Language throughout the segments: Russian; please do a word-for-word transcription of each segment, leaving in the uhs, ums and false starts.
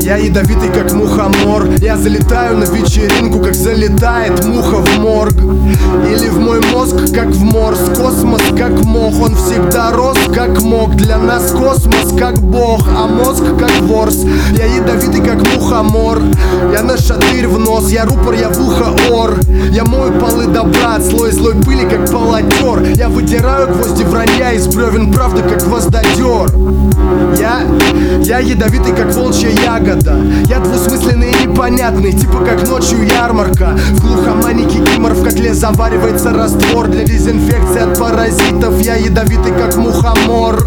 Я ядовитый, как мухомор. Я залетаю на вечеринку, как залетает муха в морг. Или в мой мозг, как в морс. Космос, как мох, он всегда рос, как мог. Для нас космос, как бог, а мозг, как ворс. Я ядовитый, как мухомор. Я на шатырь в нос, я рупор, я в ухо ор. Я мою полы добра, слой злой пыли, как полотер. Я выдираю гвозди вранья из бревен правды, как гвоздодер. Я, я ядовитый, как волчья ягода. Я двусмысленный и непонятный, типа как ночью ярмарка. В глухомане кикимор, в котле заваривается раствор для дезинфекции от паразитов. Я ядовитый, как мухомор.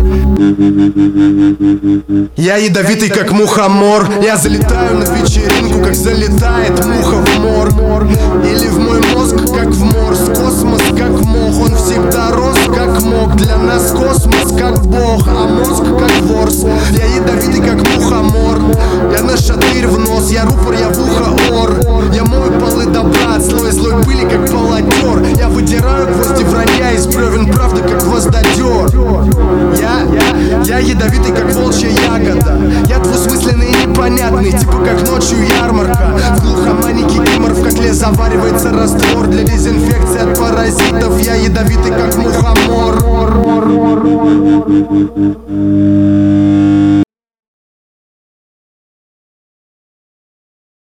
Я ядовитый, как мухомор. Я залетаю на вечеринку, как залетает муха в морг. Или в мой мозг, как в морс. Космос, как мох, он всегда рос, как мог. Для нас космос, как бог, а мозг, как ворс. Я ядовитый, как мухомор. Я на шатырь в нос, я рупор, я в ухо ор. Я мою полы добра от слоя злой пыли, как полотер. Я выдираю гвозди вранья из бревен правды, как гвоздодер. Я, я, я ядовитый, как волчья ягода. Я двусмысленный и непонятный, типа как ночью ярмарка. В глухомане кикимор, в котле заваривается раствор для дезинфекции от паразитов. Я ядовитый, как мухомор.